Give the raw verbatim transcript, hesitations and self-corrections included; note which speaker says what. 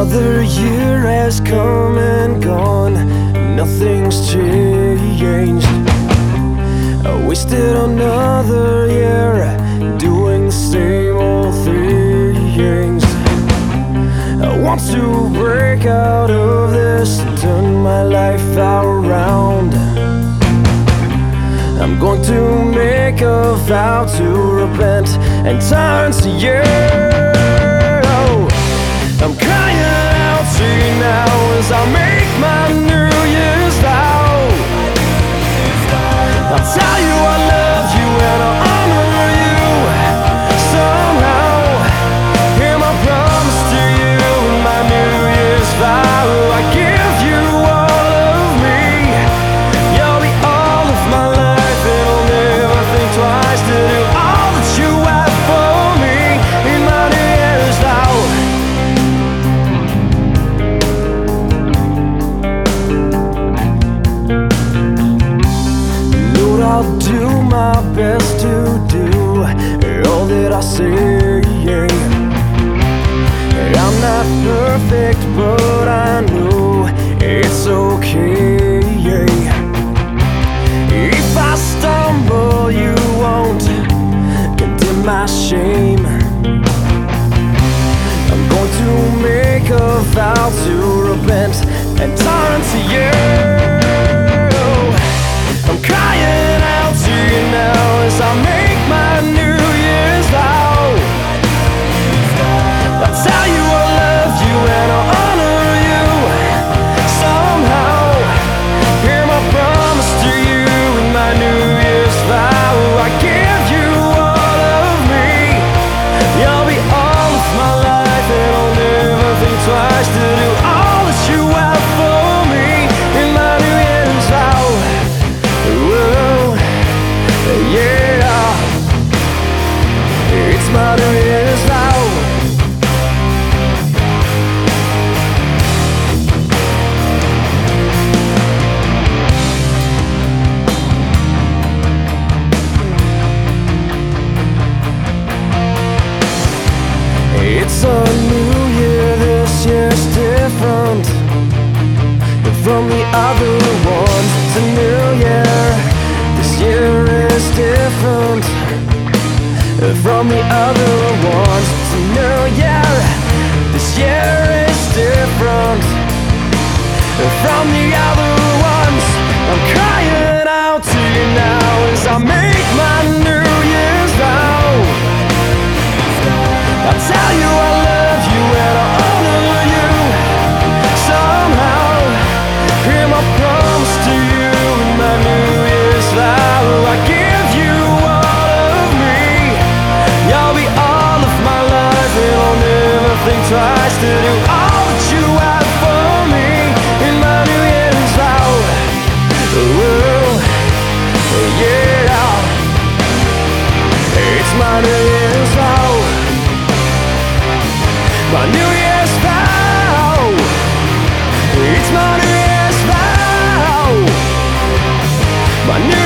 Speaker 1: Another year has come and gone, nothing's changed. I wasted another year doing the same old things. I want to break out of this and turn my life around. I'm going to make a vow to repent and turn to you. I'm crying out to you now as I make my New Year's vow. I'll tell you I love you and I'll honor you somehow. Hear my promise to you in my New Year's vow. I give you all of me, you'll be all of my life, and I'll never think twice to do all that you have for me in my New Year's vow. I'll do my best to do all that I say. I'm not perfect, but I know it's okay. If I stumble, you won't condemn my shame. I'm going to make a vow to repent and turn to you. I'm crying out to you now as I make my New Year's vow. I'll tell you I love you and I'll honor you somehow. Hear my promise to you in my New Year's vow. I give you all of me, you'll be all of my life, and I'll never think twice to do all that you have for me in my New Year's vow. Yeah, it's my New Year's vow. It's a new year, this year's different from the other ones. It's a new year, this year is different from the other ones. It's a new year, this year is different from the other ones. I'm crying out to you now as I make my New Year's vow. I'll tell you I love you and I'll honor you somehow. Hear my promise to you in my New Year's vow. I give you all of me, you'll be all of my life, and I'll never think twice to do all that you have for me in my New Year's vow. Ooh, yeah, it's my New Year's vow. My New Year's vow. It's my New Year's vow. My New